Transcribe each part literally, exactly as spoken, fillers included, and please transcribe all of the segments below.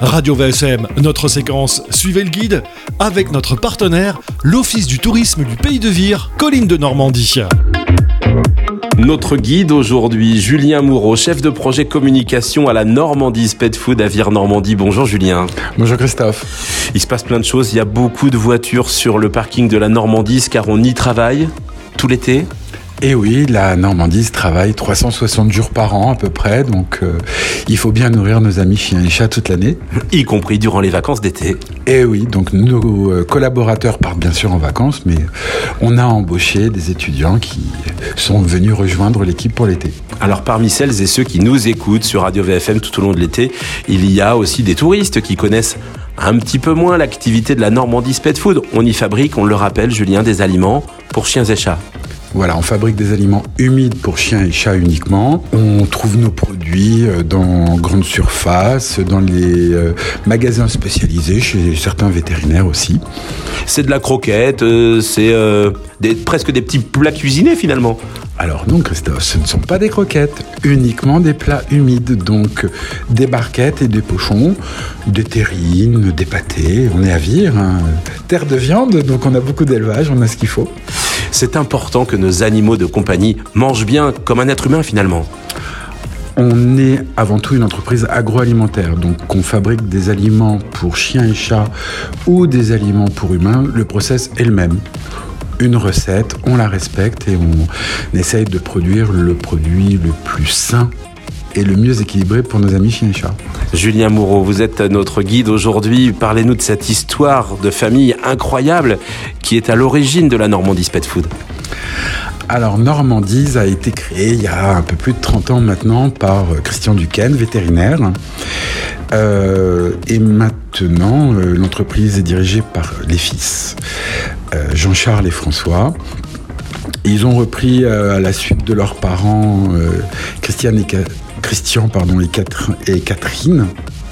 Radio V S M, notre séquence Suivez le guide, avec notre partenaire, l'Office du tourisme du Pays de Vire, Collines de Normandie. Notre guide aujourd'hui, Julien Moureau, chef de projet communication à la Normandie's Pet Food à Vire-Normandie. Bonjour Julien. Bonjour Christophe. Il se passe plein de choses, il y a beaucoup de voitures sur le parking de la Normandie's car on y travaille tout l'été. Et oui, la Normandie's travaille trois cent soixante jours par an à peu près, donc euh, il faut bien nourrir nos amis chiens et chats toute l'année. Y compris durant les vacances d'été. Et oui, donc nos euh, collaborateurs partent bien sûr en vacances, mais on a embauché des étudiants qui sont venus rejoindre l'équipe pour l'été. Alors parmi celles et ceux qui nous écoutent sur Radio V F M tout au long de l'été, il y a aussi des touristes qui connaissent un petit peu moins l'activité de la Normandie's Pet Food. On y fabrique, on le rappelle Julien, des aliments pour chiens et chats. Voilà, on fabrique des aliments humides pour chiens et chats uniquement. On trouve nos produits dans grandes surfaces, dans les euh, magasins spécialisés, chez certains vétérinaires aussi. C'est de la croquette, euh, c'est euh, des, presque des petits plats cuisinés finalement. Alors non Christophe, ce ne sont pas des croquettes, uniquement des plats humides, donc des barquettes et des pochons, des terrines, des pâtés. On est à Vire, hein. Terre de viande, donc on a beaucoup d'élevage, on a ce qu'il faut. C'est important que nos animaux de compagnie mangent bien comme un être humain finalement. On est avant tout une entreprise agroalimentaire, donc on fabrique des aliments pour chiens et chats ou des aliments pour humains, le process est le même. Une recette, on la respecte et on essaye de produire le produit le plus sain et le mieux équilibré pour nos amis chiens et chats. Julien Moureau, vous êtes notre guide aujourd'hui. Parlez-nous de cette histoire de famille incroyable qui est à l'origine de la Normandie's Pet Food. Alors, Normandie's a été créée il y a un peu plus de trente ans maintenant par Christian Duquesne, vétérinaire. Euh, et maintenant, euh, l'entreprise est dirigée par les fils, euh, Jean-Charles et François. Ils ont repris euh, à la suite de leurs parents, euh, Christian et, Ca- Christian pardon, et, Catherine, et Catherine.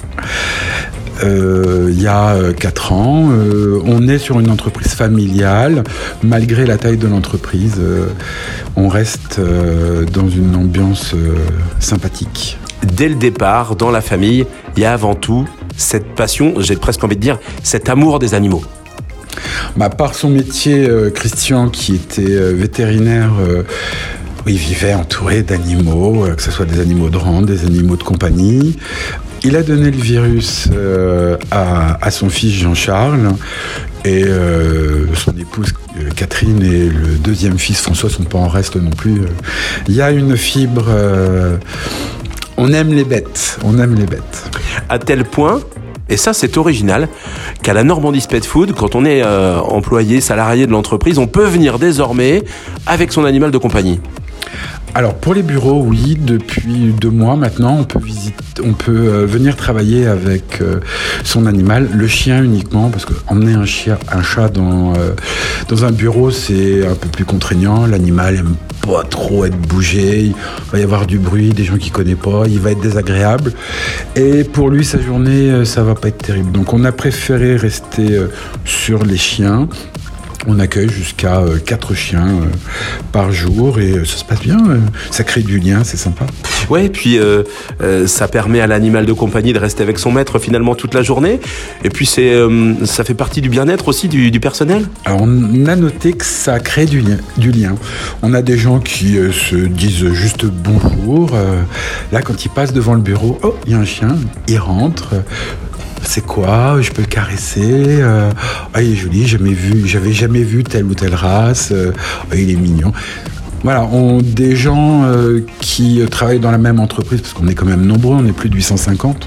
Euh, il y a euh, quatre ans, euh, on est sur une entreprise familiale. Malgré la taille de l'entreprise, euh, on reste euh, dans une ambiance euh, sympathique. Dès le départ, dans la famille, il y a avant tout cette passion, j'ai presque envie de dire, cet amour des animaux. Bah, par son métier, euh, Christian, qui était euh, vétérinaire, euh, il vivait entouré d'animaux, euh, que ce soit des animaux de rente, des animaux de compagnie. Il a donné le virus euh, à, à son fils Jean-Charles et euh, son épouse euh, Catherine et le deuxième fils François sont pas en reste non plus. Il y a une fibre... Euh, on aime les bêtes, on aime les bêtes. À tel point... Et ça, c'est original, qu'à la Normandie's Pet Food, quand on est euh, employé, salarié de l'entreprise, on peut venir désormais avec son animal de compagnie. Alors pour les bureaux, oui, depuis deux mois maintenant, on peut visiter, on peut euh, venir travailler avec euh, son animal, le chien uniquement, parce que emmener un chien, un chat dans euh, dans un bureau, c'est un peu plus contraignant. L'animal aime pas trop être bougé, il va y avoir du bruit, des gens qu'il connaît pas, il va être désagréable. Et pour lui, sa journée, euh, ça va pas être terrible. Donc on a préféré rester euh, sur les chiens. On accueille jusqu'à euh, quatre chiens euh, par jour et euh, ça se passe bien, euh, ça crée du lien, c'est sympa. Ouais, et puis euh, euh, ça permet à l'animal de compagnie de rester avec son maître finalement toute la journée. Et puis c'est, euh, ça fait partie du bien-être aussi du, du personnel. Alors on a noté que ça crée du lien. Du lien. On a des gens qui euh, se disent juste bonjour. Euh, là, quand ils passent devant le bureau, oh, il y a un chien, ils rentrent. Euh, C'est quoi? Je peux le caresser. Euh, ah, il est joli. Jamais vu. J'avais jamais vu telle ou telle race. Euh, ah, il est mignon. Voilà, on, des gens euh, qui travaillent dans la même entreprise, parce qu'on est quand même nombreux, on est plus de huit cent cinquante.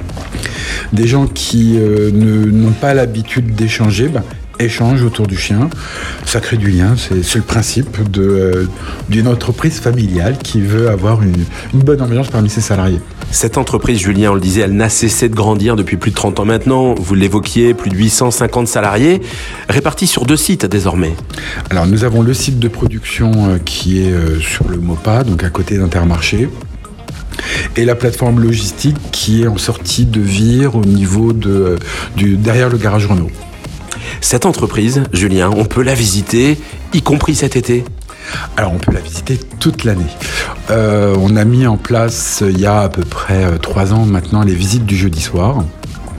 Des gens qui euh, ne, n'ont pas l'habitude d'échanger, bah, échangent autour du chien. Ça crée du lien. C'est, c'est le principe de, euh, d'une entreprise familiale qui veut avoir une, une bonne ambiance parmi ses salariés. Cette entreprise, Julien, on le disait, elle n'a cessé de grandir depuis plus de trente ans maintenant. Vous l'évoquiez, plus de huit cent cinquante salariés, répartis sur deux sites désormais. Alors, nous avons le site de production euh, qui est euh, sur le Mopa, donc à côté d'Intermarché, et la plateforme logistique qui est en sortie de Vire au niveau de, euh, du, derrière le garage Renault. Cette entreprise, Julien, on peut la visiter, y compris cet été? Alors on peut la visiter toute l'année. Euh, on a mis en place il y a à peu près trois ans maintenant les visites du jeudi soir.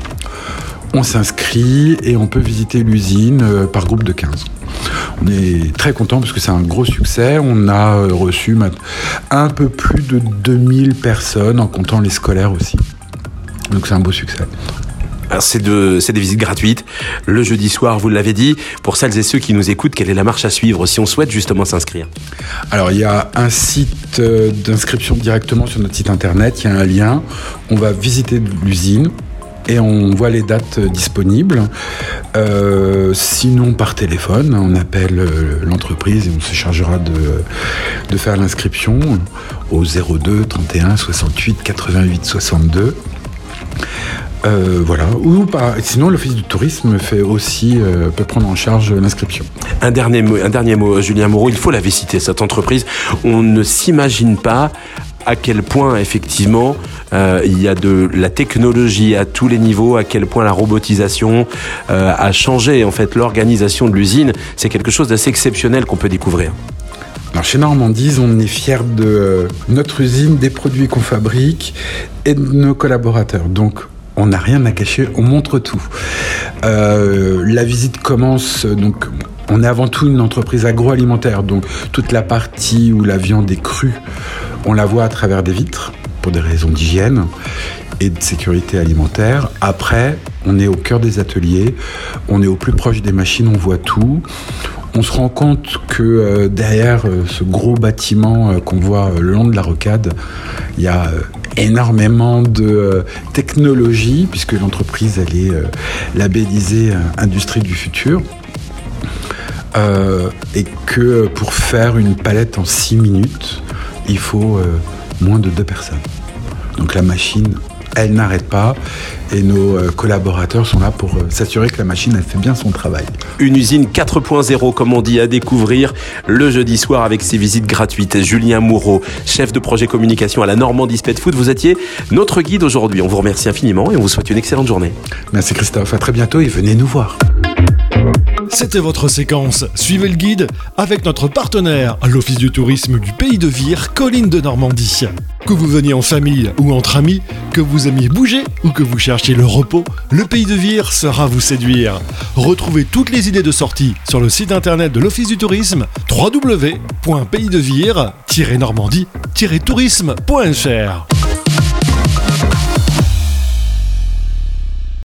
On s'inscrit et on peut visiter l'usine euh, par groupe de quinze. On est très content parce que c'est un gros succès. On a euh, reçu un peu plus de deux mille personnes en comptant les scolaires aussi. Donc c'est un beau succès. Alors c'est, de, c'est des visites gratuites. Le jeudi soir, vous l'avez dit. Pour celles et ceux qui nous écoutent, quelle est la marche à suivre si on souhaite justement s'inscrire ? Alors il y a un site d'inscription directement sur notre site internet. Il y a un lien. On va visiter l'usine et on voit les dates disponibles. Euh, sinon par téléphone, on appelle l'entreprise et on se chargera de, de faire l'inscription au zéro deux trente et un soixante-huit quatre-vingt-huit soixante-deux. Euh, voilà. Ou par, sinon, l'Office du tourisme fait aussi, euh, peut prendre en charge l'inscription. Un dernier mot, un dernier mot, Julien Moreau, il faut la visiter, cette entreprise. On ne s'imagine pas à quel point, effectivement, euh, il y a de la technologie à tous les niveaux, à quel point la robotisation euh, a changé en fait l'organisation de l'usine. C'est quelque chose d'assez exceptionnel qu'on peut découvrir. Alors chez Normandise, on est fiers de euh, notre usine, des produits qu'on fabrique et de nos collaborateurs. Donc, on n'a rien à cacher, on montre tout. Euh, la visite commence, donc on est avant tout une entreprise agroalimentaire, donc toute la partie où la viande est crue, on la voit à travers des vitres, pour des raisons d'hygiène et de sécurité alimentaire. Après, on est au cœur des ateliers, on est au plus proche des machines, on voit tout. On se rend compte que euh, derrière euh, ce gros bâtiment euh, qu'on voit euh, le long de la rocade, il y a euh, énormément de euh, technologie, puisque l'entreprise elle est euh, labellisée euh, Industrie du futur, euh, et que pour faire une palette en six minutes, il faut euh, moins de deux personnes. Donc la machine, elle n'arrête pas et nos euh, collaborateurs sont là pour euh, s'assurer que la machine elle fait bien son travail. Une usine quatre point zéro, comme on dit, à découvrir le jeudi soir avec ses visites gratuites. Julien Moreau, chef de projet communication à la Normandise Pet Food, vous étiez notre guide aujourd'hui. On vous remercie infiniment et on vous souhaite une excellente journée. Merci Christophe, à très bientôt et venez nous voir. C'était votre séquence Suivez le guide avec notre partenaire, l'Office du tourisme du Pays de Vire, Collines de Normandie. Que vous veniez en famille ou entre amis, que vous aimiez bouger ou que vous cherchiez le repos, le Pays de Vire saura vous séduire. Retrouvez toutes les idées de sortie sur le site internet de l'Office du tourisme w w w point pays de vire tiret normandie tiret tourisme point f r.